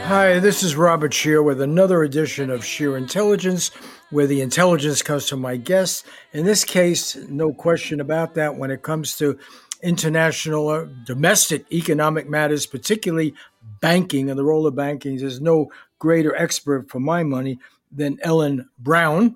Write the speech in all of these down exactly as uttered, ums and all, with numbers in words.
Hi, this is Robert Shear with another edition of Shear Intelligence, where the intelligence comes from my guests. In this case, no question about that when it comes to international or domestic economic matters, particularly banking and the role of banking. There's no greater expert for my money than Ellen Brown.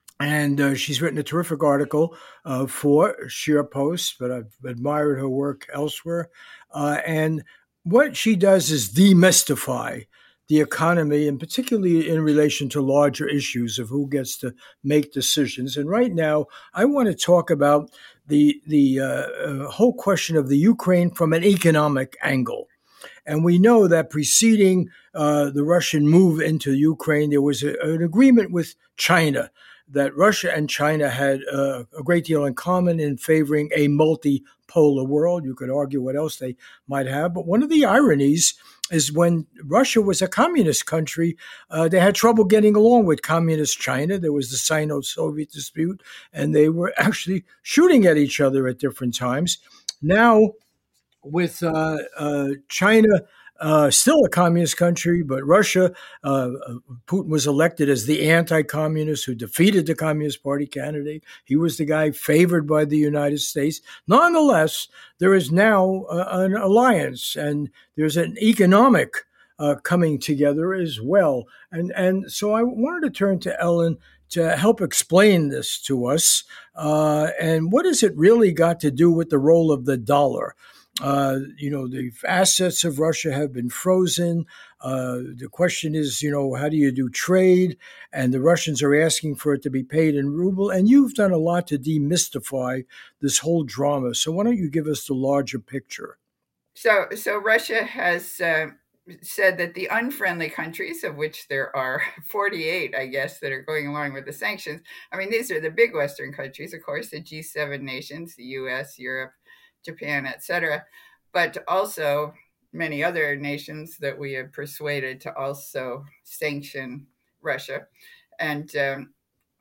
And uh, she's written a terrific article uh, for Sheer Post, but I've admired her work elsewhere. Uh, and what she does is demystify the economy, and particularly in relation to larger issues of who gets to make decisions. And right now, I want to talk about the the uh, uh, whole question of the Ukraine from an economic angle. And we know that preceding uh, the Russian move into Ukraine, there was a, an agreement with China that Russia and China had uh, a great deal in common in favoring a multipolar world. You could argue what else they might have. But one of the ironies is when Russia was a communist country, uh, they had trouble getting along with communist China. There was the Sino-Soviet dispute, and they were actually shooting at each other at different times. Now, with uh, uh, China uh, still a communist country, but Russia, uh, Putin was elected as the anti-communist who defeated the Communist Party candidate. He was the guy favored by the United States. Nonetheless, there is now uh, an alliance, and there's an economic uh, coming together as well. And and so I wanted to turn to Ellen to help explain this to us. Uh, and what has it really got to do with the role of the dollar? Uh, you know, the assets of Russia have been frozen. Uh, the question is, you know, how do you do trade? And the Russians are asking for it to be paid in ruble. And you've done a lot to demystify this whole drama. So why don't you give us the larger picture? So, so Russia has uh, said that the unfriendly countries, of which there are forty-eight, I guess, that are going along with the sanctions. I mean, these are the big Western countries, of course, the G seven nations, the U S, Europe, Japan, et cetera, but also many other nations that we have persuaded to also sanction Russia. And um,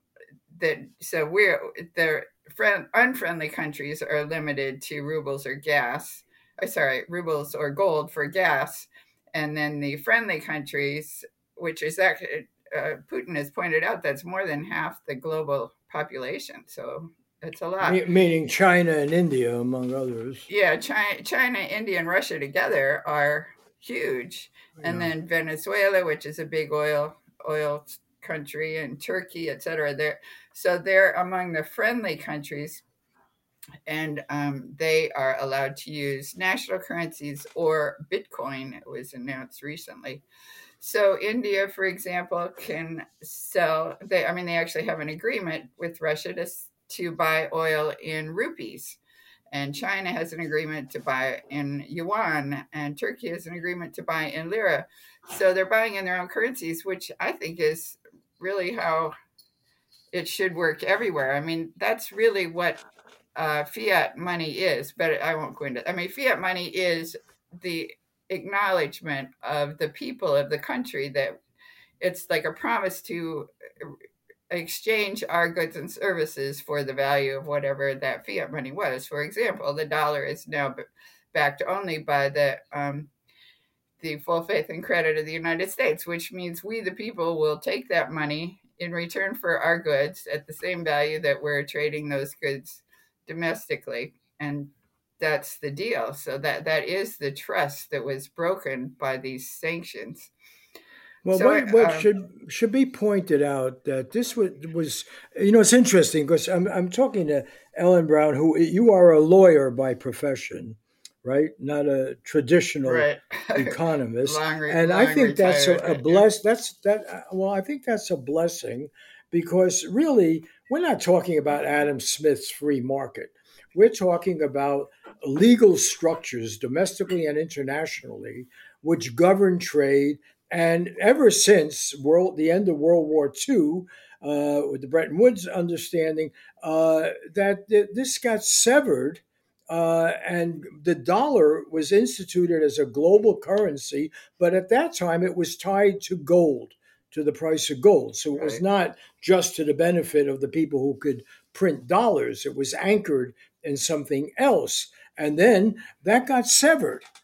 that so we're the friend, unfriendly countries are limited to rubles or gas. Uh, sorry, rubles or gold for gas, and then the friendly countries, which is actually uh, Putin has pointed out that's more than half the global population. So it's a lot. Me- meaning China and India, among others. Yeah, China, China, India, and Russia together are huge, and Yeah. then Venezuela, which is a big oil oil country, and Turkey, et cetera. They're so they're among the friendly countries, and um, they are allowed to use national currencies or Bitcoin. It was announced recently. So India, for example, can sell. They, I mean, they actually have an agreement with Russia to to buy oil in rupees, and China has an agreement to buy in yuan, and Turkey has an agreement to buy in lira. So they're buying in their own currencies, which I think is really how it should work everywhere. I mean, that's really what uh, fiat money is, but I won't go into. I mean, fiat money is the acknowledgement of the people of the country that it's like a promise to exchange our goods and services for the value of whatever that fiat money was. For example, the dollar is now backed only by the um, the full faith and credit of the United States, which means we, the people, will take that money in return for our goods at the same value that we're trading those goods domestically. And that's the deal. So that that is the trust that was broken by these sanctions. Well, So, what what um, should should be pointed out that this was, was you know, it's interesting because I'm I'm talking to Ellen Brown, who you are a lawyer by profession, right? Not a traditional right, economist, long re- and I long think that's a, retired, a right? Yeah, bless. That's that. uh, Well, I think that's a blessing because really we're not talking about Adam Smith's free market. We're talking about legal structures, domestically and internationally, which govern trade, and ever since world the end of World War Two, uh, with the Bretton Woods understanding, uh, that th- this got severed, uh, and the dollar was instituted as a global currency. But at that time, it was tied to gold, to the price of gold. So it was right. not just to the benefit of the people who could print dollars. It was anchored in something else, and then that got severed.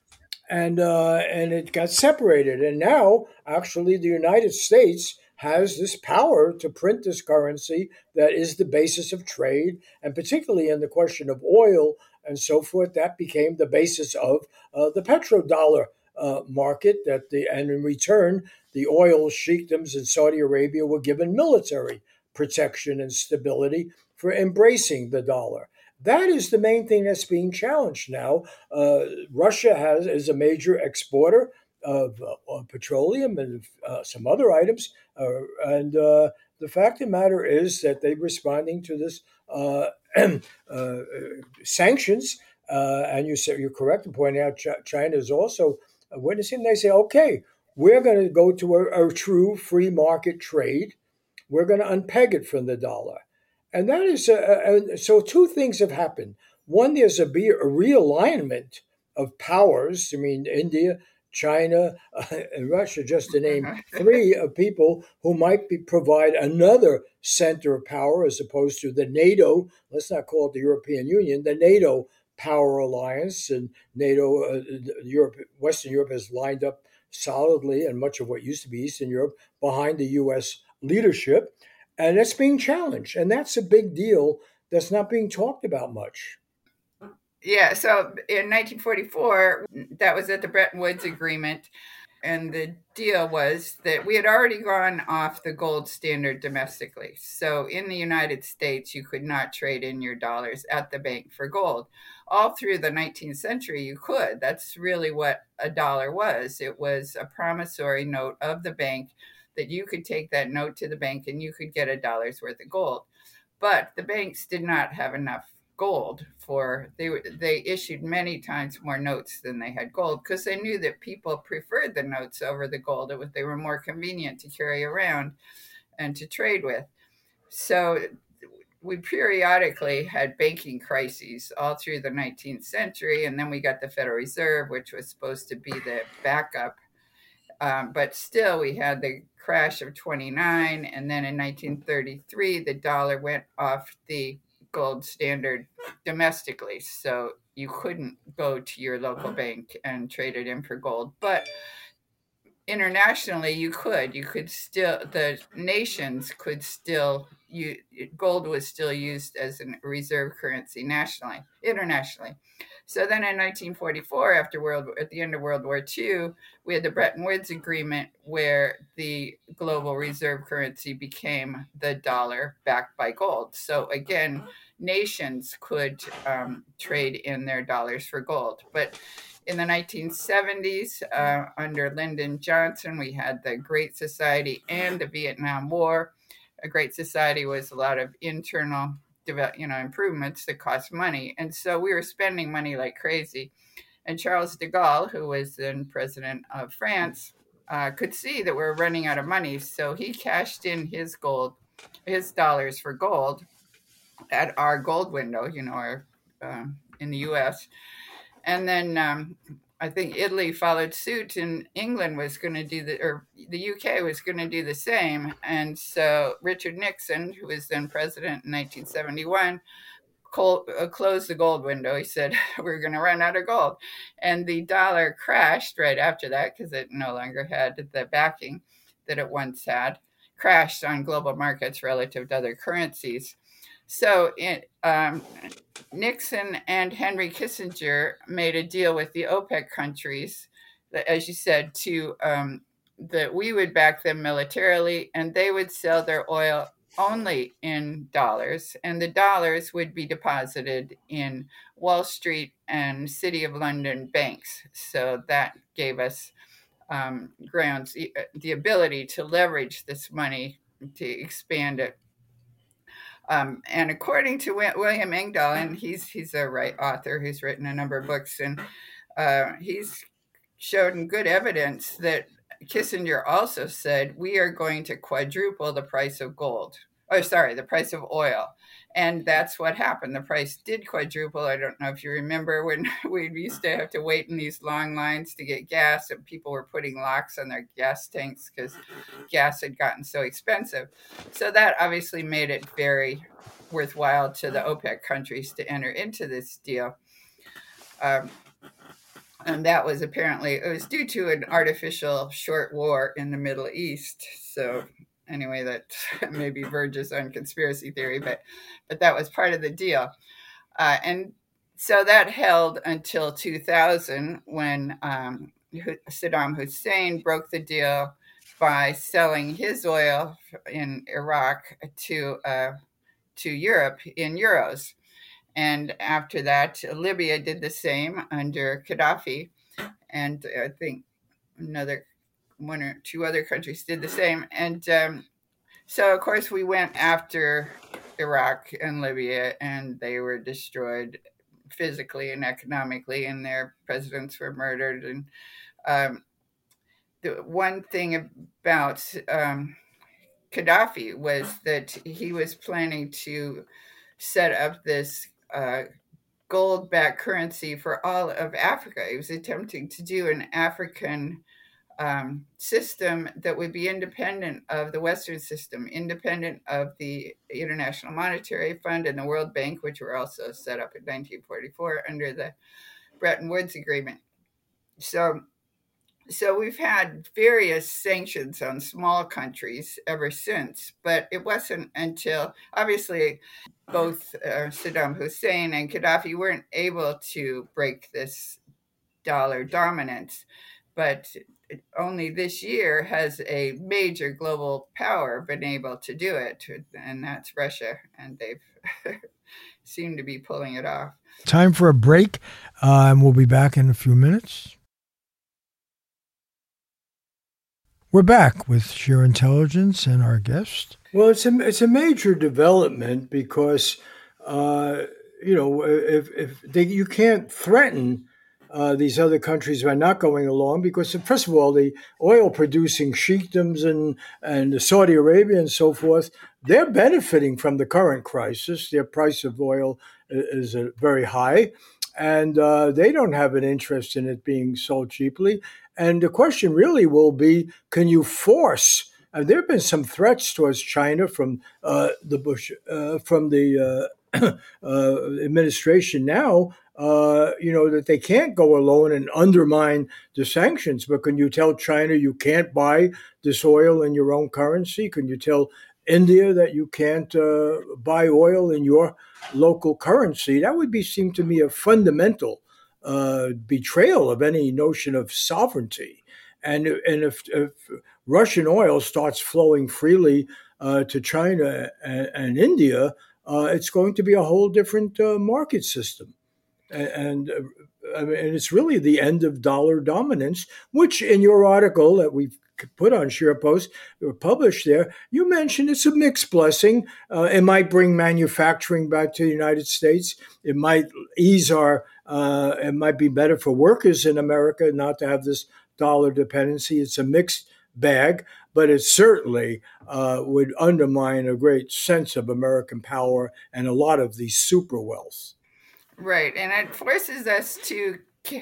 and uh, and it got separated. And now, actually, the United States has this power to print this currency that is the basis of trade, and particularly in the question of oil and so forth, that became the basis of uh, the petrodollar uh, market. That the and in return, the oil sheikdoms in Saudi Arabia were given military protection and stability for embracing the dollar. That is the main thing that's being challenged now. Uh, Russia has is a major exporter of, uh, of petroleum and uh, some other items, uh, and uh, the fact of the matter is that they're responding to this uh, uh, sanctions. Uh, and you said you're correct in pointing out Ch- China is also witnessing. They say, okay, we're going to go to a, a true free market trade. We're going to unpeg it from the dollar. And that is, uh, uh, so two things have happened. One, there's a, be a realignment of powers. I mean, India, China, uh, and Russia, just to name three of people who might be, provide another center of power as opposed to the NATO, let's not call it the European Union, the NATO power alliance. And NATO, uh, Europe, Western Europe has lined up solidly, and much of what used to be Eastern Europe, behind the U S leadership. And it's being challenged. And that's a big deal that's not being talked about much. Yeah, so in nineteen forty-four, that was at the Bretton Woods Agreement. And the deal was that we had already gone off the gold standard domestically. So in the United States, you could not trade in your dollars at the bank for gold. All through the nineteenth century, you could. That's really what a dollar was. It was a promissory note of the bank that you could take that note to the bank and you could get a dollar's worth of gold. But the banks did not have enough gold for they they issued many times more notes than they had gold because they knew that people preferred the notes over the gold. It was, they were more convenient to carry around and to trade with. So we periodically had banking crises all through the nineteenth century, and then we got the Federal Reserve, which was supposed to be the backup. Um, but still, we had the crash of twenty-nine, and then in nineteen thirty-three, the dollar went off the gold standard domestically. So you couldn't go to your local bank and trade it in for gold. But internationally, you could. You could still, the nations could still, you, gold was still used as a reserve currency nationally, internationally. So then in nineteen forty-four, after World, at the end of World War Two, we had the Bretton Woods Agreement where the global reserve currency became the dollar backed by gold. So again, nations could um, trade in their dollars for gold. But in the nineteen seventies, uh, under Lyndon Johnson, we had the Great Society and the Vietnam War. A Great Society was a lot of internal you know, improvements that cost money. And so we were spending money like crazy. And Charles de Gaulle, who was then president of France, uh, could see that we we're running out of money. So he cashed in his gold, his dollars for gold at our gold window, you know, our, uh, in the U S. And then um, I think Italy followed suit, and England was going to do the, or the U K was going to do the same. And so Richard Nixon, who was then president in nineteen seventy-one, col- uh, closed the gold window. He said, we're going to run out of gold. And the dollar crashed right after that because it no longer had the backing that it once had, crashed on global markets relative to other currencies. So it, um, Nixon and Henry Kissinger made a deal with the OPEC countries, that, as you said, to um, that we would back them militarily, and they would sell their oil only in dollars, and the dollars would be deposited in Wall Street and City of London banks. So that gave us um, grounds, the ability to leverage this money to expand it. Um, and according to William Engdahl, and he's he's a right author who's written a number of books, and uh, he's shown good evidence that Kissinger also said we are going to quadruple the price of gold. Oh, sorry, the price of oil. And that's what happened. The price did quadruple. I don't know if you remember when we used to have to wait in these long lines to get gas, and people were putting locks on their gas tanks because gas had gotten so expensive. So that obviously made it very worthwhile to the OPEC countries to enter into this deal. Um, And that was apparently, it was due to an artificial short war in the Middle East. So anyway, that maybe verges on conspiracy theory, but but that was part of the deal. Uh, and so that held until two thousand, when um, Saddam Hussein broke the deal by selling his oil in Iraq to uh, to Europe in euros. And after that, Libya did the same under Gaddafi, and I think another one or two other countries did the same. And um, so, of course, we went after Iraq and Libya, and they were destroyed physically and economically, and their presidents were murdered. And um, the one thing about um, Gaddafi was that he was planning to set up this uh, gold backed currency for all of Africa. He was attempting to do an African um, system that would be independent of the Western system, independent of the International Monetary Fund and the World Bank, which were also set up in nineteen forty-four under the Bretton Woods Agreement. So, so we've had various sanctions on small countries ever since, but it wasn't until obviously both uh, Saddam Hussein and Gaddafi weren't able to break this dollar dominance, but only this year has a major global power been able to do it, and that's Russia, and they've seemed to be pulling it off. Time for a break, uh, and we'll be back in a few minutes. We're back with Sheer Intelligence and our guest. Well, it's a it's a major development because uh, you know if if they, you can't threaten uh, these other countries by not going along, because first of all, the oil producing sheikdoms and and Saudi Arabia and so forth, they're benefiting from the current crisis. Their price of oil is uh, very high, and uh, they don't have an interest in it being sold cheaply. And the question really will be, can you force? Uh, there have been some threats towards China from uh, the Bush, uh, from the uh, uh, administration now, uh, you know, that they can't go alone and undermine the sanctions. But can you tell China you can't buy this oil in your own currency? Can you tell India that you can't uh, buy oil in your local currency? That would be seem to me a fundamental Uh, betrayal of any notion of sovereignty. And, and if, if Russian oil starts flowing freely uh, to China and, and India, uh, it's going to be a whole different uh, market system. And, and, uh, I mean, and it's really the end of dollar dominance, which in your article that we've put on SharePost, or published there, you mentioned it's a mixed blessing. Uh, it might bring manufacturing back to the United States. It might ease our, uh, it might be better for workers in America not to have this dollar dependency. It's a mixed bag, but it certainly uh, would undermine a great sense of American power and a lot of the super wealth. Right. And it forces us to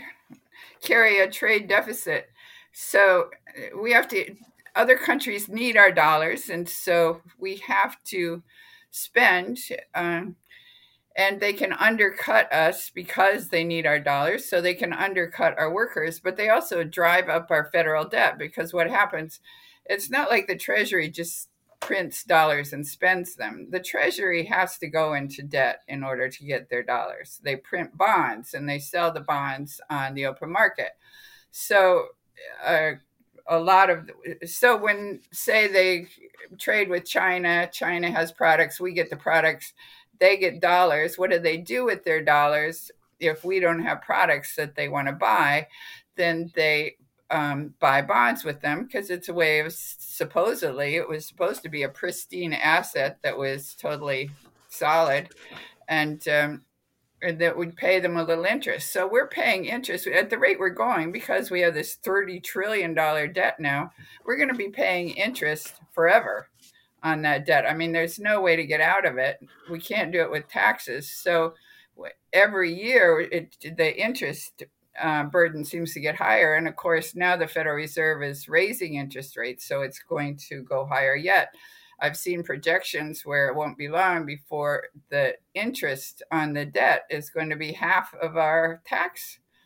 carry a trade deficit. So we have to, other countries need our dollars, and so we have to spend, um, and they can undercut us because they need our dollars, so they can undercut our workers, but they also drive up our federal debt, because what happens, it's not like the Treasury just prints dollars and spends them. The Treasury has to go into debt in order to get their dollars. They print bonds, and they sell the bonds on the open market. So uh, a lot of, so when, say, they trade with China, China has products, we get the products, they get dollars. What do they do with their dollars? If we don't have products that they want to buy, then they um, buy bonds with them, because it's a way of, supposedly, it was supposed to be a pristine asset that was totally solid, and um, that would pay them a little interest. So we're paying interest at the rate we're going, because we have this thirty trillion dollars debt now. We're going to be paying interest forever on that debt. I mean, there's no way to get out of it. We can't do it with taxes. So every year, it, the interest uh, burden seems to get higher. And of course, now the Federal Reserve is raising interest rates, so it's going to go higher yet. I've seen projections where it won't be long before the interest on the debt is going to be half of our tax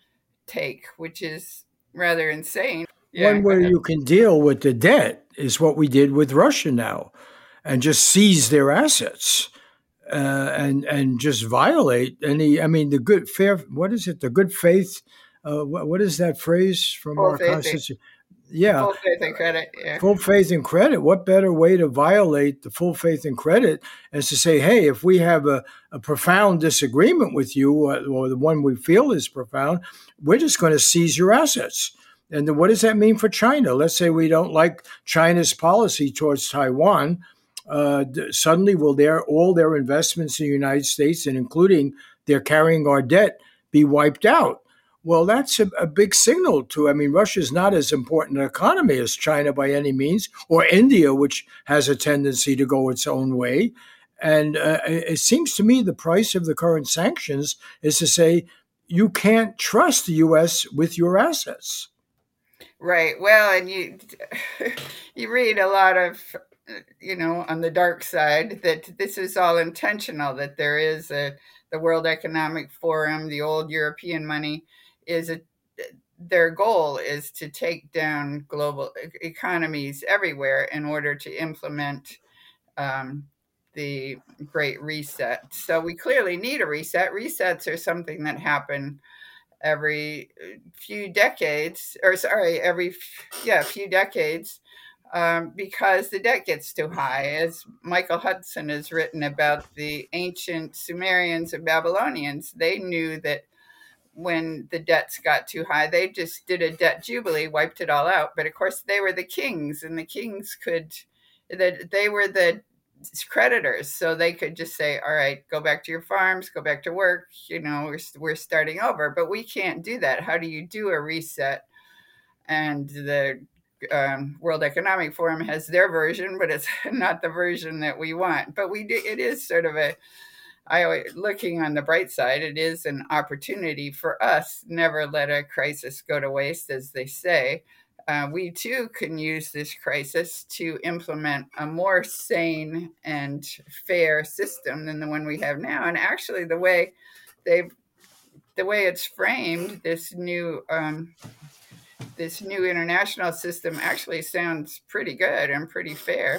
take, which is rather insane. Yeah, One go way ahead. you can deal with the debt is what we did with Russia now, and just seize their assets. Uh, and and just violate any. I mean, the good fair. What is it? The good faith. Uh, what, what is that phrase from Full our faith, and, constitution? Yeah, full faith and credit. Yeah. full faith and credit. What better way to violate the full faith and credit as to say, hey, if we have a, a profound disagreement with you, uh, or the one we feel is profound, we're just going to seize your assets. And then what does that mean for China? Let's say we don't like China's policy towards Taiwan. Uh, suddenly, will their all their investments in the United States, and including their carrying our debt, be wiped out? Well, that's a, a big signal to. I mean, Russia is not as important an economy as China by any means, or India, which has a tendency to go its own way. And uh, it seems to me the price of the current sanctions is to say you can't trust the U S with your assets. Right. Well, and you you read a lot of, you know, on the dark side that this is all intentional, that there is a the World Economic Forum, the old European money is a their goal is to take down global economies everywhere in order to implement um, the Great Reset. So we clearly need a reset. Resets are something that happen every few decades, or sorry, every yeah few decades, um, because the debt gets too high. As Michael Hudson has written about the ancient Sumerians and Babylonians, they knew that when the debts got too high, they just did a debt jubilee, wiped it all out. But of course, they were the kings, and the kings could that they were the creditors, so they could just say, all right, go back to your farms, go back to work, you know, we're, we're starting over. But we can't do that. How do you do a reset? And the um, World Economic Forum has their version, but it's not the version that we want. But we do, it is sort of a I always, looking on the bright side, it is an opportunity for us. Never let a crisis go to waste, as they say. Uh, we too can use this crisis to implement a more sane and fair system than the one we have now. And actually, the way they've, the way it's framed, this new, um, this new international system actually sounds pretty good and pretty fair.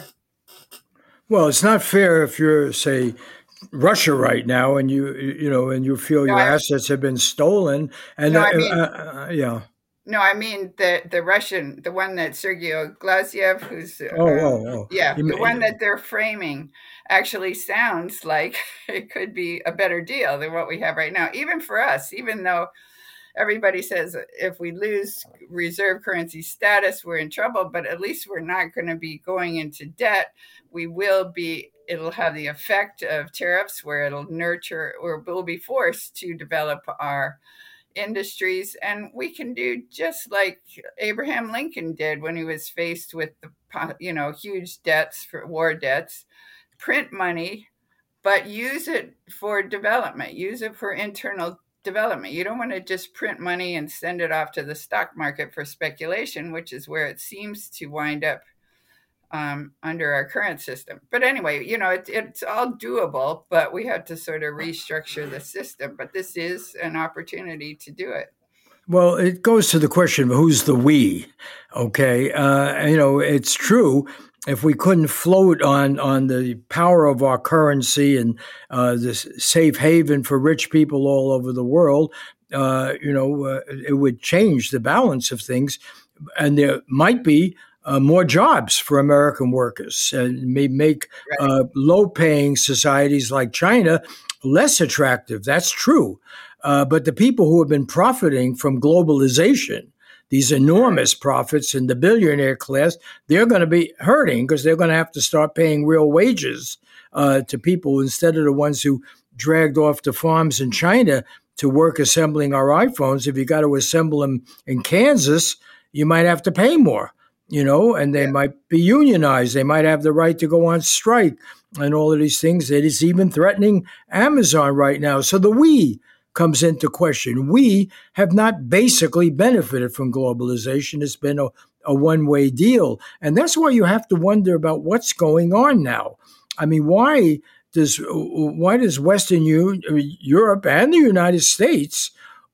Well, it's not fair if you're, say, Russia right now, and you you know, and you feel No, your I, assets have been stolen, and no, uh, I mean, uh, uh, yeah. No, I mean the the Russian, the one that Sergei Glaziev, who's Oh, um, oh, oh. yeah, You the one may, that they're framing actually sounds like it could be a better deal than what we have right now, even for us. Even though everybody says if we lose reserve currency status, we're in trouble, but at least we're not going to be going into debt. We will be. It'll have the effect of tariffs, where it'll nurture, or we'll be forced to develop our industries, and we can do just like Abraham Lincoln did when he was faced with the, you know, huge debts, for war debts. Print money, but use it for development, use it for internal development. You don't want to just print money and send it off to the stock market for speculation, which is where it seems to wind up um, under our current system. But anyway, you know, it, it's all doable, but we have to sort of restructure the system. But this is an opportunity to do it. well, it goes to the question of who's the we. Okay, uh, you know, it's true. If we couldn't float on on the power of our currency and uh, this safe haven for rich people all over the world, uh, you know, uh, it would change the balance of things, and there might be uh, more jobs for American workers, and may make Right. uh, low-paying societies like China less attractive. That's true. Uh, but the people who have been profiting from globalization, these enormous profits in the billionaire class, they're going to be hurting because they're going to have to start paying real wages uh, to people instead of the ones who dragged off the farms in China to work assembling our iPhones. If you got to assemble them in Kansas, you might have to pay more, you know, and they Yeah. might be unionized. They might have the right to go on strike and all of these things. It is even threatening Amazon right now. So the we comes into question. We have not basically benefited from globalization. It's been a, a one-way deal. And that's why you have to wonder about what's going on now. I mean, why does why does Western U- Europe and the United States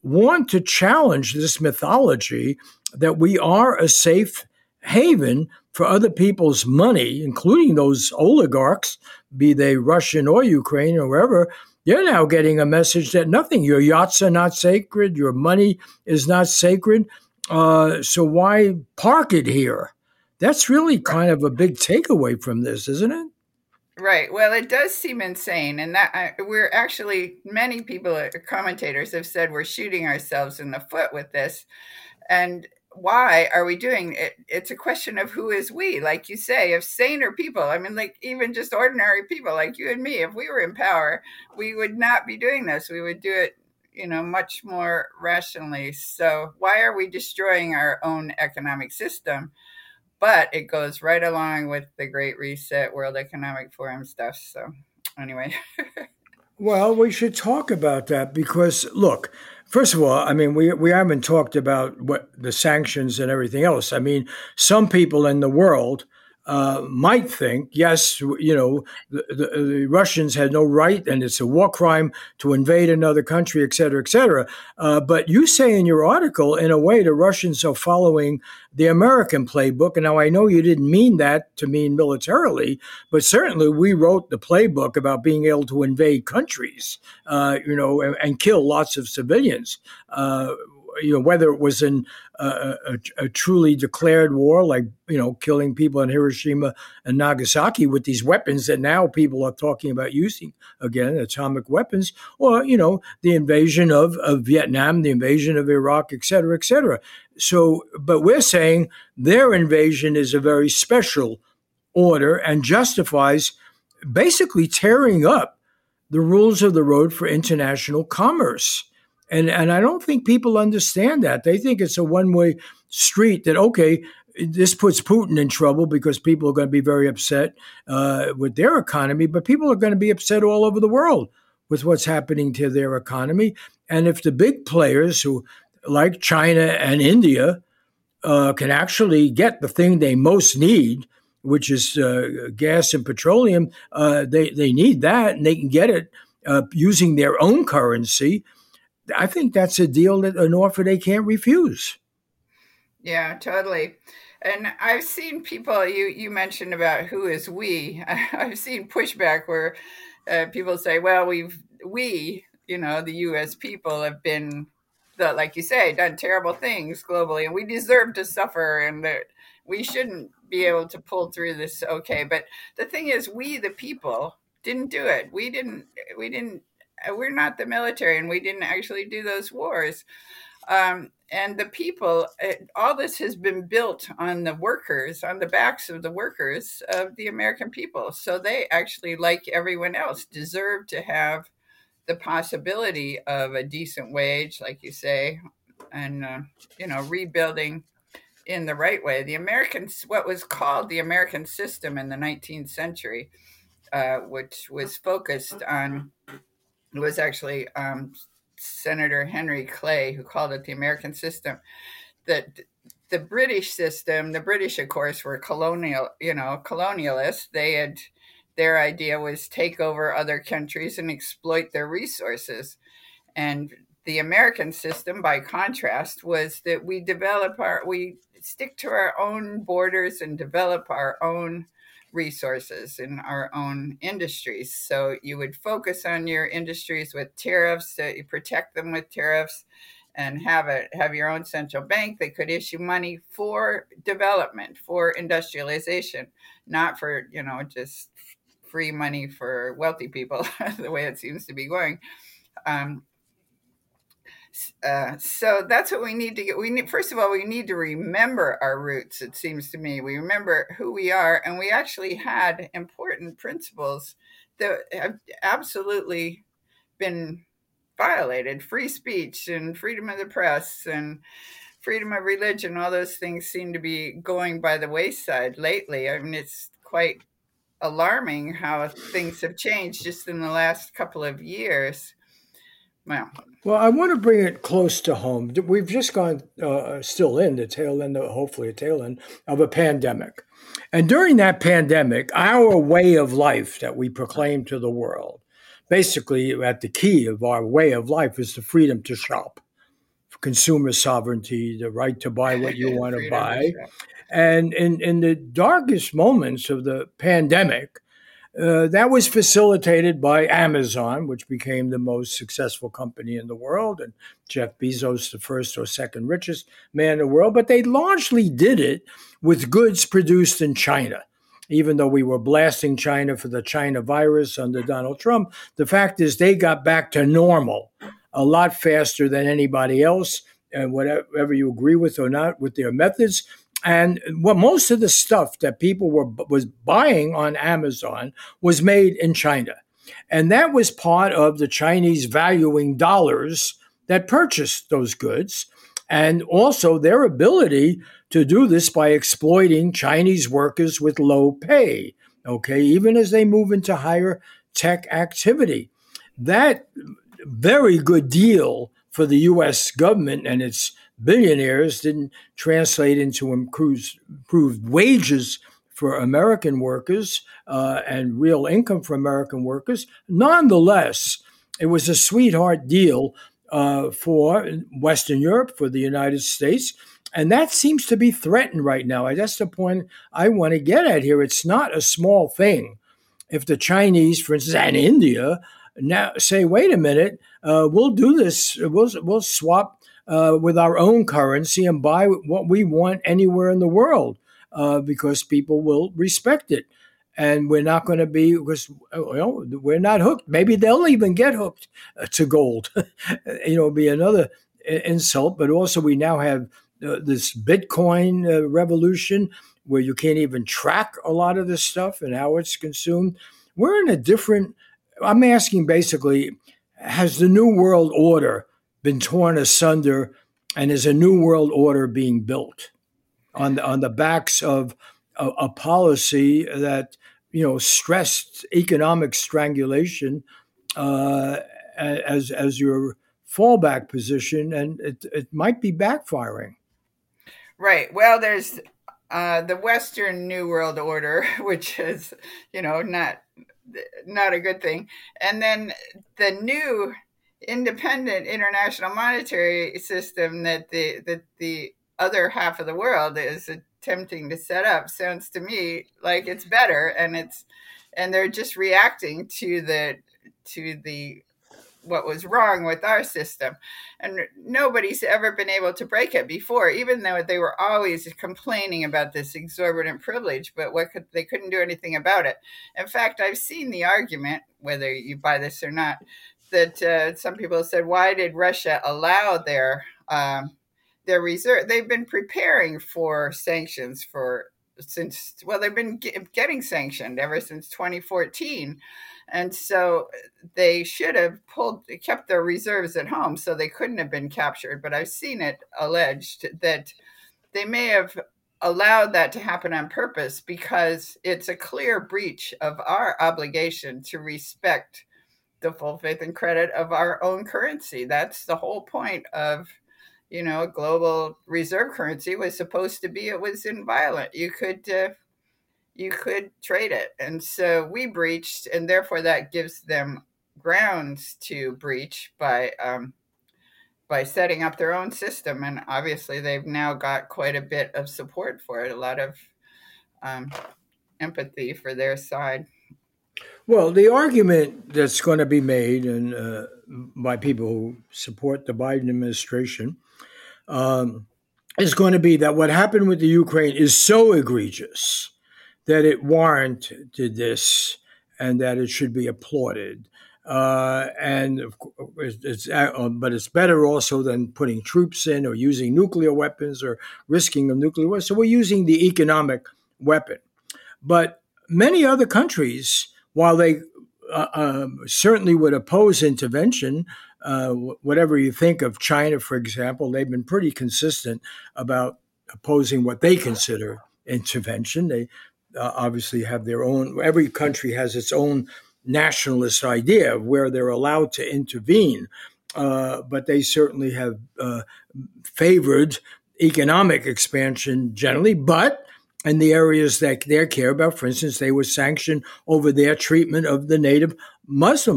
want to challenge this mythology that we are a safe haven for other people's money, including those oligarchs, be they Russian or Ukraine or wherever. You're now getting a message that nothing, your yachts are not sacred, your money is not sacred, uh, so why park it here? That's really kind of a big takeaway from this, isn't it? Right. Well, it does seem insane, and that uh, we're actually many people, uh, commentators, have said we're shooting ourselves in the foot with this. And why are we doing it? It's a question of who is we, like you say, if saner people, I mean, like even just ordinary people like you and me, if we were in power, we would not be doing this. We would do it, you know, much more rationally. So why are we destroying our own economic system? But it goes right along with the Great Reset, World Economic Forum stuff. So anyway. Well, we should talk about that because, look, first of all, I mean, we, we haven't talked about what the sanctions and everything else. I mean, some people in the world uh, might think, yes, you know, the, the, the Russians had no right and it's a war crime to invade another country, et cetera, et cetera. Uh, but you say in your article, in a way, the Russians are following the American playbook. And now I know you didn't mean that to mean militarily, but certainly we wrote the playbook about being able to invade countries, uh, you know, and, and kill lots of civilians. Uh, you know, whether it was in a, a, a truly declared war, like, you know, killing people in Hiroshima and Nagasaki with these weapons that now people are talking about using again, atomic weapons, or, you know, the invasion of, of Vietnam, the invasion of Iraq, et cetera, et cetera. So, but we're saying their invasion is a very special order and justifies basically tearing up the rules of the road for international commerce. And and I don't think people understand that. They think it's a one-way street that, okay, this puts Putin in trouble because people are going to be very upset uh, with their economy, but people are going to be upset all over the world with what's happening to their economy. And if the big players who, like China and India, uh, can actually get the thing they most need, which is uh, gas and petroleum, uh, they, they need that, and they can get it uh, using their own currency. I think that's a deal, that an offer they can't refuse. Yeah, totally. And I've seen people, you, you mentioned about who is we. I've seen pushback where uh, people say, well, we've, we, you know, the U S people have been, the, like you say, done terrible things globally, and we deserve to suffer, and that we shouldn't be able to pull through this. Okay. But the thing is, we, the people, didn't do it. We didn't, we didn't, we're not the military, and we didn't actually do those wars. Um, and the people, it, all this has been built on the workers, on the backs of the workers of the American people. So they actually, like everyone else, deserve to have the possibility of a decent wage, like you say, and, uh, you know, rebuilding in the right way. The American, what was called the American system in the nineteenth century, uh, which was focused on, it was actually um, Senator Henry Clay who called it the American system. That the British system, the British, of course, were colonial, you know, colonialists. They had, their idea was take over other countries and exploit their resources. And the American system, by contrast, was that we develop our, we stick to our own borders and develop our own resources in our own industries. So you would focus on your industries with tariffs, uh, you protect them with tariffs, and have a have your own central bank that could issue money for development, for industrialization, not for, you know, just free money for wealthy people, the way it seems to be going. Um, Uh, so that's what we need to get. We need, first of all, we need to remember our roots. It seems to me we remember who we are, and we actually had important principles that have absolutely been violated. Free speech and freedom of the press and freedom of religion. All those things seem to be going by the wayside lately. I mean, it's quite alarming how things have changed just in the last couple of years. Well. Well, I want to bring it close to home. We've just gone, uh, still in the tail end, of, hopefully a tail end, of a pandemic. And during that pandemic, our way of life that we proclaim to the world, basically at the key of our way of life is the freedom to shop. consumer sovereignty, the right to buy what you want to Freedom to buy. shop. And in, in the darkest moments of the pandemic, uh, that was facilitated by Amazon, which became the most successful company in the world, and Jeff Bezos, the first or second richest man in the world. But they largely did it with goods produced in China. Even though we were blasting China for the China virus under Donald Trump, the fact is they got back to normal a lot faster than anybody else, and whatever you agree with or not with their methods. And what most of the stuff that people were was buying on Amazon was made in China. And that was part of the Chinese valuing dollars that purchased those goods, and also their ability to do this by exploiting Chinese workers with low pay, okay, even as they move into higher tech activity. That very good deal for the U S government and its billionaires didn't translate into improved, improved wages for American workers uh, and real income for American workers. Nonetheless, it was a sweetheart deal uh, for Western Europe, for the United States, and that seems to be threatened right now. That's the point I want to get at here. It's not a small thing if the Chinese, for instance, and India now say, wait a minute, uh, we'll do this, we'll, we'll swap uh, with our own currency and buy what we want anywhere in the world uh, because people will respect it. And we're not going to be, because well, we're not hooked. Maybe they'll even get hooked to gold. you know, be another insult. But also we now have uh, this Bitcoin uh, revolution where you can't even track a lot of this stuff and how it's consumed. We're in a different, I'm asking basically, has the New World Order been torn asunder, and is a New World Order being built on the, on the backs of a, a policy that, you know, stressed economic strangulation uh, as as your fallback position, and it, it might be backfiring. Right. Well, there's uh, the Western New World Order, which is, you know, not not a good thing. And then the new independent international monetary system that the that the other half of the world is attempting to set up sounds to me like it's better, and it's and they're just reacting to the to the what was wrong with our system, and nobody's ever been able to break it before, even though they were always complaining about this exorbitant privilege, but what could, they couldn't do anything about it. In fact, I've seen the argument, whether you buy this or not, that uh, some people said, why did Russia allow their um, their reserve? They've been preparing for sanctions for since, well, they've been get, getting sanctioned ever since twenty fourteen. And so they should have pulled, kept their reserves at home so they couldn't have been captured. But I've seen it alleged that they may have allowed that to happen on purpose because it's a clear breach of our obligation to respect the full faith and credit of our own currency. That's the whole point of, you know, a global reserve currency was supposed to be, it was inviolate. You could, uh, you could trade it. And so we breached, and therefore that gives them grounds to breach by, um, by setting up their own system. And obviously they've now got quite a bit of support for it, a lot of um, empathy for their side. Well, the argument that's going to be made and uh, by people who support the Biden administration um, is going to be that what happened with the Ukraine is so egregious that it warranted this and that it should be applauded. Uh, and of course, it's, uh, but it's better also than putting troops in or using nuclear weapons or risking a nuclear weapon. So we're using the economic weapon. But many other countries, while they uh, um, certainly would oppose intervention, uh, whatever you think of China, for example, they've been pretty consistent about opposing what they consider intervention. They uh, obviously have their own, every country has its own nationalist idea of where they're allowed to intervene, uh, but they certainly have uh, favored economic expansion generally, but in the areas that they care about, for instance, they were sanctioned over their treatment of the native Muslim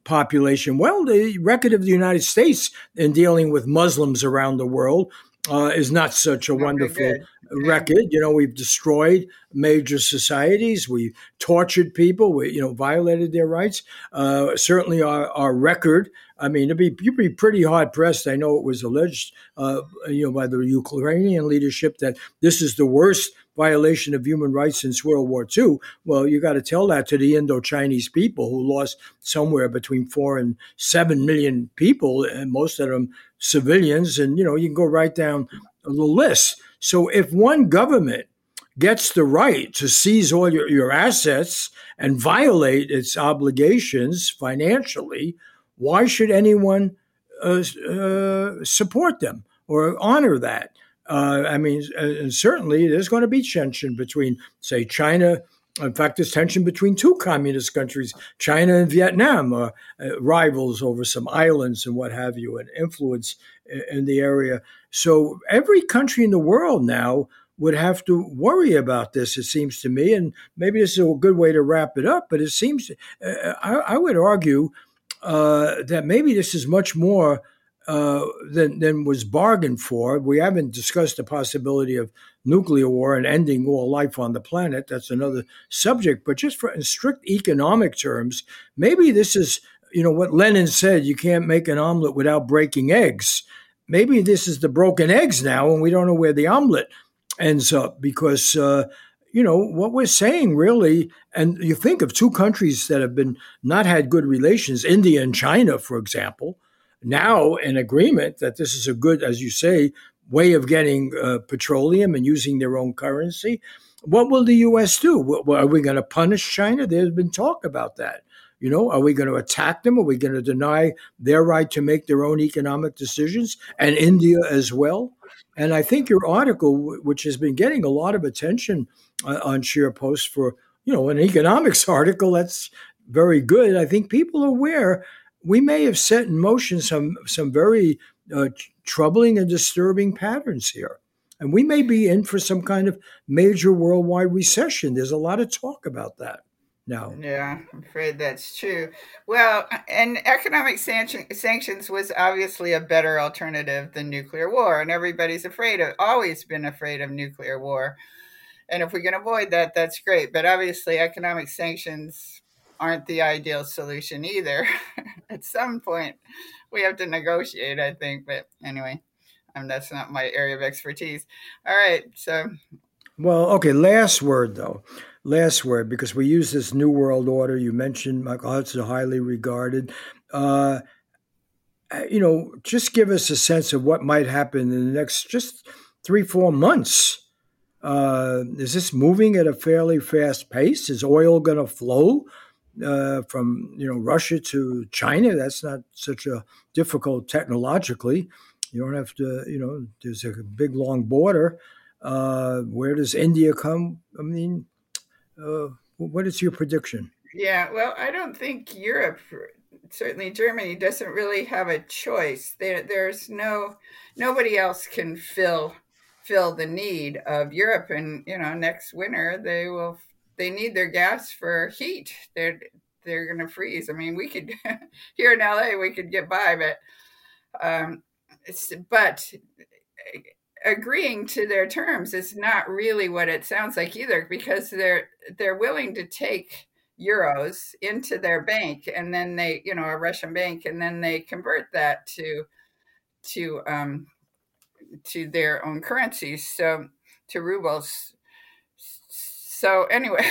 population? Well, the record of the United States in dealing with Muslims around the world uh, is not such a Okay, wonderful good. Yeah. record. You know, we've destroyed major societies. We tortured people. We, you know, violated their rights. Uh, certainly, our, our record. I mean, it'd be, you'd be pretty hard pressed. I know it was alleged, uh, you know, by the Ukrainian leadership that this is the worst violation of human rights since World War Two. Well, you got to tell that to the Indo-Chinese people who lost somewhere between four and seven million people, and most of them civilians. And, you know, you can go right down the list. So if one government gets the right to seize all your, your assets and violate its obligations financially, why should anyone uh, uh, support them or honor that? Uh, I mean, and certainly there's going to be tension between, say, China. In fact, there's tension between two communist countries, China and Vietnam, are uh, rivals over some islands and what have you, and influence in, in the area. So every country in the world now would have to worry about this, it seems to me. And maybe this is a good way to wrap it up, but it seems, uh, I, I would argue uh, that maybe this is much more Uh, than, than was bargained for. We haven't discussed the possibility of nuclear war and ending all life on the planet. That's another subject. But just for in strict economic terms, maybe this is, you know, what Lenin said, you can't make an omelet without breaking eggs. Maybe this is the broken eggs now, and we don't know where the omelet ends up because, uh, you know, what we're saying really, and you think of two countries that have been not had good relations, India and China, for example, now in agreement that this is a good, as you say, way of getting uh, petroleum and using their own currency. What will the U S do? Well, are we going to punish China? There's been talk about that. You know, are we going to attack them? Are we going to deny their right to make their own economic decisions, and India as well? And I think your article, which has been getting a lot of attention uh, on SharePost for, you know, an economics article, that's very good. I think people are aware we may have set in motion some some very uh, troubling and disturbing patterns here. And we may be in for some kind of major worldwide recession. There's a lot of talk about that now. Yeah, I'm afraid that's true. Well, and economic sanction, sanctions was obviously a better alternative than nuclear war, and everybody's afraid of, always been afraid of nuclear war. And if we can avoid that, that's great. But obviously, economic sanctions aren't the ideal solution either. At some point, we have to negotiate, I think. But anyway, um, that's not my area of expertise. All right, so. Well, okay, last word, though. Last word, because we use this New World Order. You mentioned Michael Hudson, highly regarded. Uh, you know, just give us a sense of what might happen in the next just three, four months. Uh, is this moving at a fairly fast pace? Is oil going to flow uh, from, you know, Russia to China? That's not such a difficult technologically. You don't have to, you know, there's a big, long border. Uh, where does India come? I mean, uh, what is your prediction? Yeah, well, I don't think Europe, certainly Germany, doesn't really have a choice. There, there's no, nobody else can fill fill the need of Europe. And you know, next winter they will, they need their gas for heat. They're they're going to freeze. I mean, we could here in L A we could get by, but um, it's, but agreeing to their terms is not really what it sounds like either, because they're they're willing to take euros into their bank, and then they, you know, a Russian bank, and then they convert that to to um, to their own currencies, so to rubles. So anyway,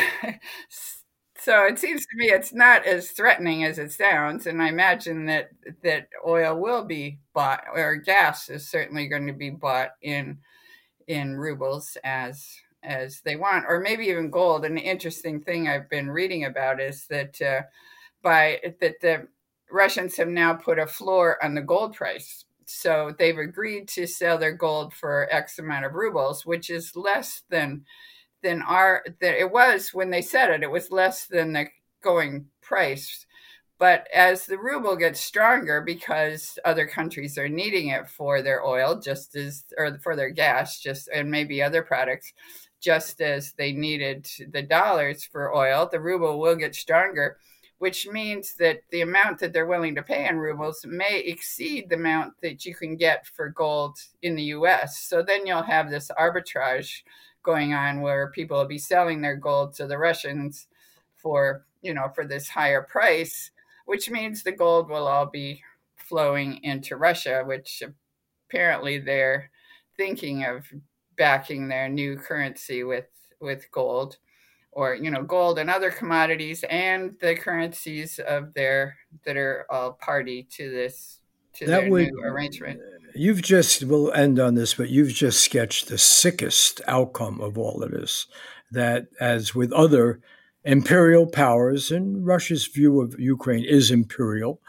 so it seems to me it's not as threatening as it sounds, and I imagine that that oil will be bought, or gas is certainly going to be bought in in rubles as as they want, or maybe even gold. And the interesting thing I've been reading about is that uh, by that the Russians have now put a floor on the gold price. So they've agreed to sell their gold for X amount of rubles, which is less than than our that it was when they said it. It was less than the going price. But as the ruble gets stronger, because other countries are needing it for their oil, just as, or for their gas, just, and maybe other products, just as they needed the dollars for oil, the ruble will get stronger, which means that the amount that they're willing to pay in rubles may exceed the amount that you can get for gold in the U S. So then you'll have this arbitrage going on where people will be selling their gold to the Russians for, you know, for this higher price, which means the gold will all be flowing into Russia, which apparently they're thinking of backing their new currency with, with gold, or, you know, gold and other commodities and the currencies of their that are all party to this to That their would, new arrangement. You've just, we'll end on this, but you've just sketched the sickest outcome of all of this. That, as with other imperial powers, and Russia's view of Ukraine is imperial,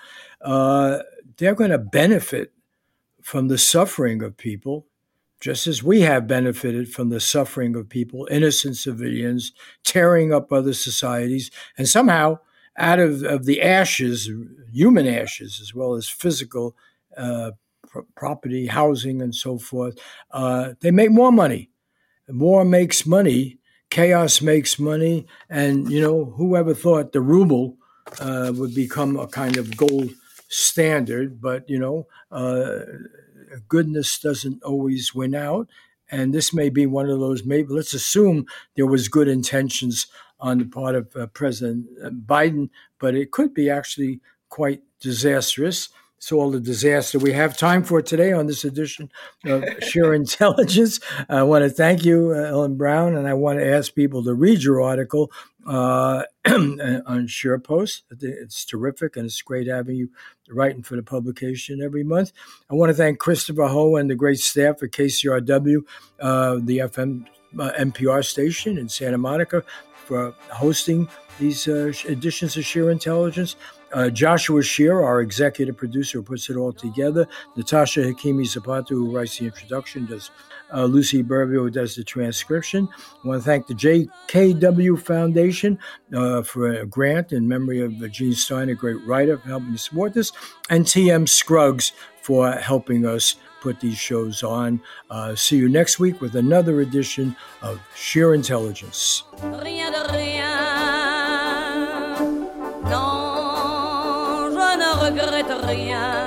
uh, they're going to benefit from the suffering of people, just as we have benefited from the suffering of people, innocent civilians, tearing up other societies, and somehow out of, of the ashes, human ashes, as well as physical uh, pr- property, housing, and so forth, uh, they make more money. War makes money. Chaos makes money. And, you know, whoever thought the ruble uh, would become a kind of gold standard, but, you know, uh, goodness doesn't always win out. And this may be one of those, maybe let's assume there was good intentions on the part of uh, President Biden, but it could be actually quite disastrous. It's all the disaster we have time for today on this edition of Sheer Intelligence. I want to thank you, uh, Ellen Brown, and I want to ask people to read your article uh, on SharePost. It's terrific, and it's great having you writing for the publication every month. I want to thank Christopher Ho and the great staff at K C R W, uh, the F M uh, N P R station in Santa Monica, for hosting these uh, editions of Sheer Intelligence. Uh, Joshua Shear, our executive producer, who puts it all together. Natasha Hakimi Zapata, who writes the introduction, does uh, Lucy Burbio, who does the transcription. I want to thank the J K W Foundation uh, for a grant in memory of Gene Stein, a great writer, for helping to support this, and T M Scruggs for helping us put these shows on. Uh, see you next week with another edition of Sheer Intelligence. Rien de rien. Non, je ne regrette rien.